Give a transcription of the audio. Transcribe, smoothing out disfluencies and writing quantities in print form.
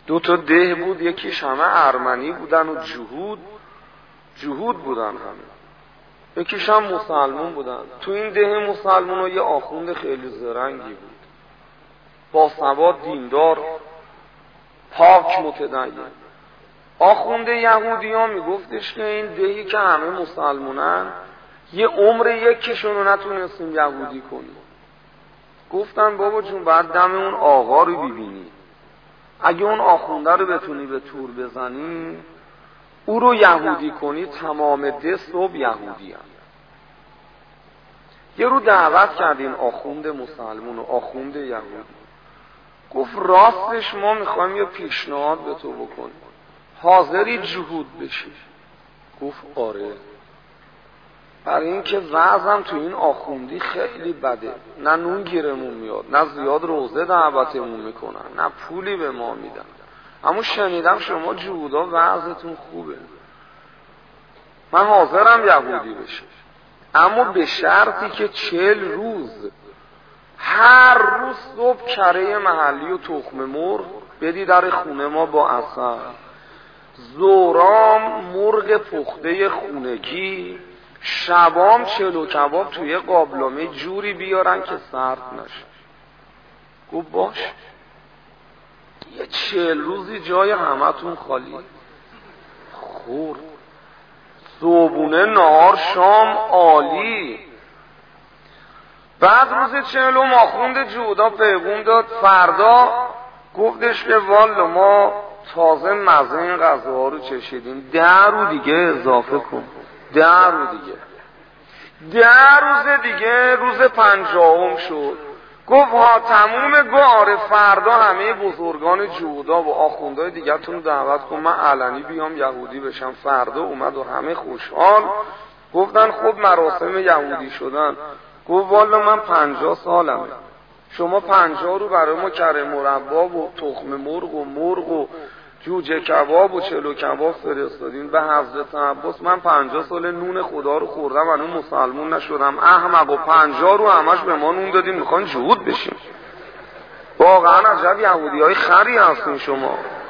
2 تا ده بود، یکیش همه ارمنی بودن و جهود بودن همه، یکیش هم مسلمون بودن. تو این ده مسلمون ها یه آخوند خیلی زرنگی بود، با سواد، دیندار، پاک، متدین. آخوند یهودی ها میگفتش که این دهی که همه مسلمونن یه عمر یکیشون رو نتونستیم یهودی کنیم. گفتن بابا جون بعد دم اون آقا رو ببینی، اگه اون آخونده رو بتونی به تور بزنی او رو یهودی کنی تمام ده صبح یهودی هم. یه رو دعوت کردین آخوند مسلمون و آخوند یهودی، گفت راستش ما میخوایم یه پیشنهاد به تو بکنیم، حاضری جهود بشی؟ گفت آره، برای اینکه وضعم تو این آخوندی خیلی بده، نه نون گیرمون میاد، نه زیاد روزه دعوتمون میکنن، نه پولی به ما میدن، اما شنیدم شما جهودا وضعتون خوبه، من حاضرم یهودی بشه، اما به شرطی که 40 روز هر روز صبح کره محلی و تخم مرغ بدی در خونه ما با عسل، ظهرام مرغ پخته خونگی، شبام چلو کباب توی قابلمه جوری بیارن که سرد نشه. گفت باش، یه 40 روزی جای همتون خالی. خورد، صبحونه، نهار، شام عالی. بعد روز 40 آخوند جودا پیغام داد، فردا گفتش که والا ما تازه مزه این غذاها رو چشیدیم، 10 رو دیگه اضافه کن، 10 رو دیگه. 10 روز دیگه روز 50 شد. گفت ها تموم. گفت آره فردا همه بزرگان جهودا و آخوندهای دیگه تون دعوت کن، من علنی بیام یهودی بشم. فردا اومد و همه خوشحال گفتن خب مراسم یهودی شدن. گفت والا من 50 سالمه، شما 50 رو برای ما کره مربا و تخم مرغ و جوجه کباب و چلو کباب فرستادین به حضرت عباس. من 50 سال نون خدا رو خوردم و اون مسلمون نشدم. احمق، و 50 رو همش به ما نون دادین، میخوان جهود بشیم. واقعا عجب یهودی های خری هستین شما.